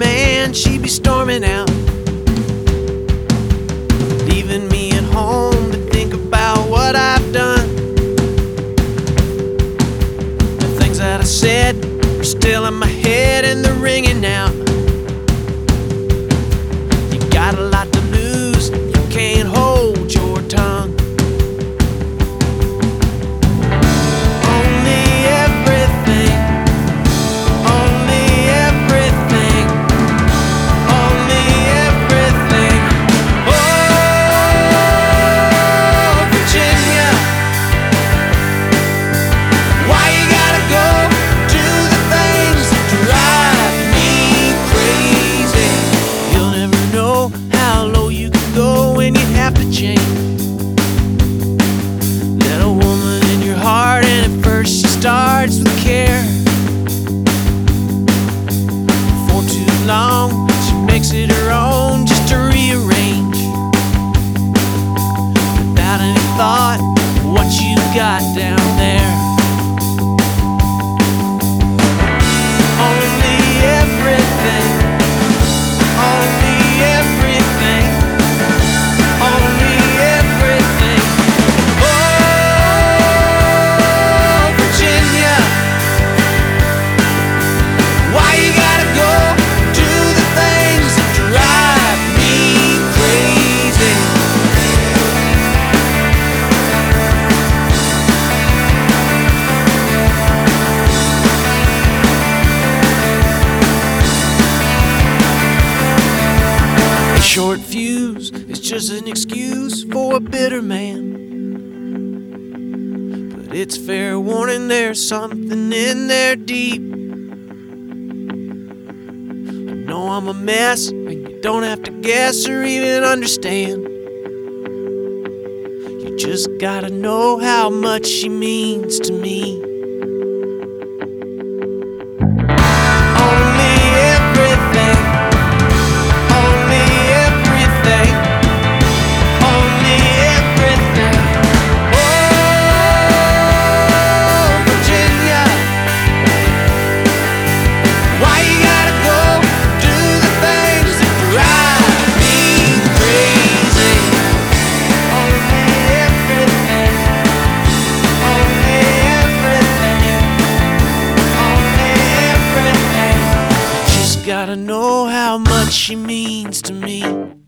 man, she'd be storming out, leaving me at home to think about what I've done. The things that I said are still in my head and they're ringing out. You got a lot to lose, you can't hold your tongue. Starts with care. For too long, she makes it her own just to rearrange, without any thought of what you got down there. Only everything, only everything, only everything. Short fuse is just an excuse for a bitter man, but it's fair warning there's something in there deep. I know I'm a mess and you don't have to guess or even understand. You just gotta know how much she means to me. Gotta know how much she means to me.